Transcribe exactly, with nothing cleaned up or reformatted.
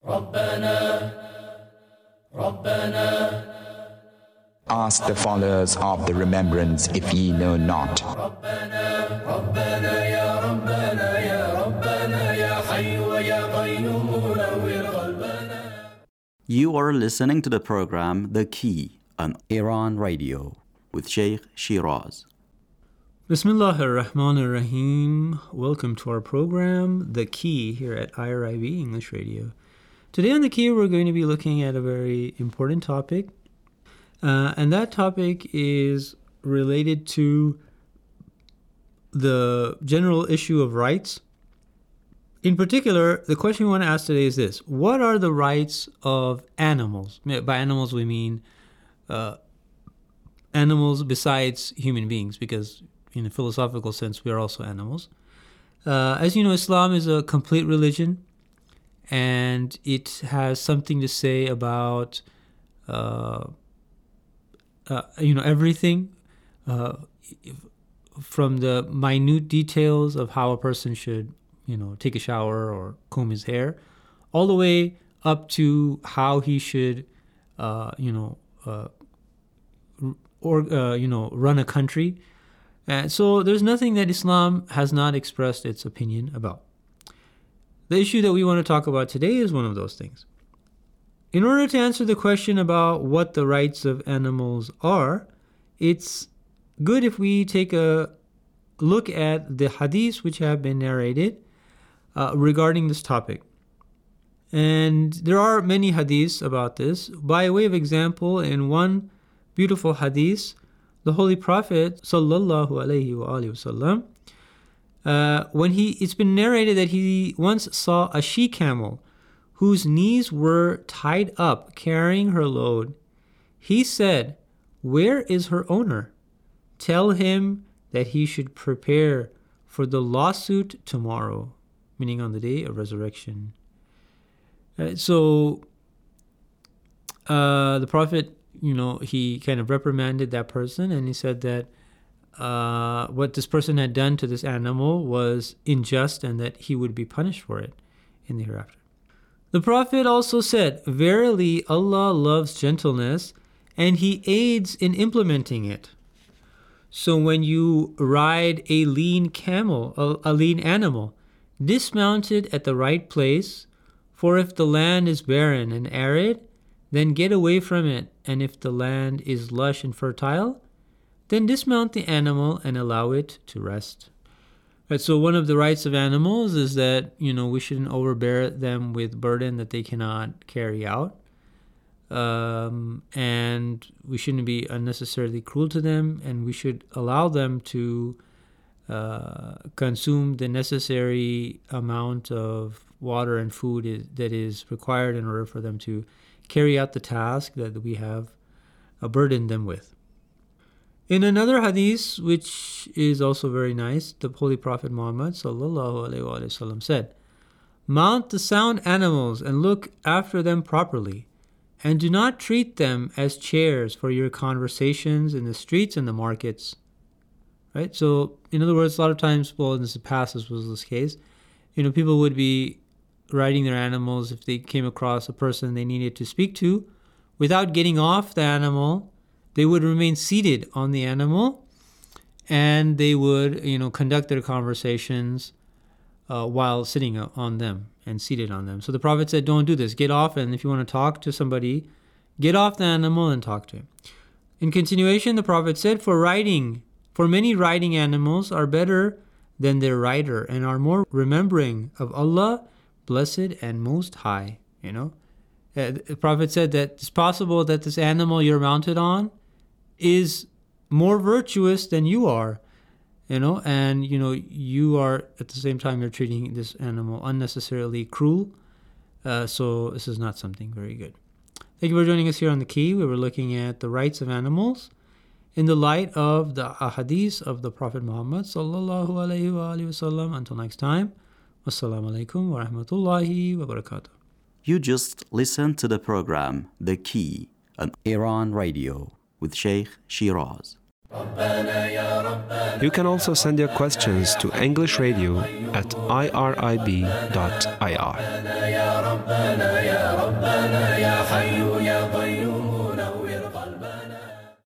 Ask the followers of the remembrance if ye know not. You are listening to the program The Key on Iran Radio with Sheikh Shiraz. Bismillahir Rahmanir Rahim. Welcome to our program The Key here at I R I B English Radio. Today on The Key we're going to be looking at a very important topic. Uh, and that topic is related to the general issue of rights. In particular, the question we want to ask today is this: what are the rights of animals? By animals, we mean uh, animals besides human beings, because in a philosophical sense, we are also animals. Uh, as you know, Islam is a complete religion, and it has something to say about uh, uh, you know everything, uh, from the minute details of how a person should you know, take a shower or comb his hair, all the way up to how he should, uh, you know, uh, or uh, you know, run a country. And so there's nothing that Islam has not expressed its opinion about. The issue that we want to talk about today is one of those things. In order to answer the question about what the rights of animals are, it's good if we take a look at the hadiths which have been narrated Uh, regarding this topic. And there are many hadiths about this. By way of example, in one beautiful hadith, the Holy Prophet sallallahu alaihi wasallam, uh, when he, it's been narrated that he once saw a she-camel whose knees were tied up carrying her load. He said, "Where is her owner? Tell him that he should prepare for the lawsuit tomorrow," meaning on the day of resurrection. Uh, so uh, the Prophet, you know, he kind of reprimanded that person, and he said that uh, what this person had done to this animal was unjust and that he would be punished for it in the hereafter. The Prophet also said, "Verily, Allah loves gentleness, and He aids in implementing it. So when you ride a lean camel, a, a lean animal, dismount it at the right place, for if the land is barren and arid, then get away from it, and if the land is lush and fertile, then dismount the animal and allow it to rest." Right, so one of the rights of animals is that, you know, we shouldn't overbear them with burden that they cannot carry out. Um, and we shouldn't be unnecessarily cruel to them, and we should allow them to Uh, consume the necessary amount of water and food is, that is required in order for them to carry out the task that we have uh, burdened them with. In another hadith, which is also very nice, the Holy Prophet Muhammad sallallahu alaihi wasallam said, "Mount the sound animals and look after them properly, and do not treat them as chairs for your conversations in the streets and the markets." Right? So, in other words, a lot of times, well, in the past, this was this case, you know, people would be riding their animals if they came across a person they needed to speak to. Without getting off the animal, they would remain seated on the animal, and they would, you know, conduct their conversations uh, while sitting on them and seated on them. So the Prophet said, don't do this. Get off, and if you want to talk to somebody, get off the animal and talk to him. In continuation, the Prophet said, for riding, For many riding animals are better than their rider and are more remembering of Allah, blessed and most high. You know, uh, the Prophet said that it's possible that this animal you're mounted on is more virtuous than you are. You know, and you know you are at the same time you're treating this animal unnecessarily cruel. Uh, so this is not something very good. Thank you for joining us here on The Key. We were looking at the rights of animals in the light of the ahadith of the Prophet Muhammad sallallahu alaihi wasallam. Until next time, wassalamu alaikum wa rahmatullahi wa barakatuh. You just listened to the program The Key on Iran Radio with Sheikh Shiraz. You can also send your questions to English Radio at I R I B dot I R.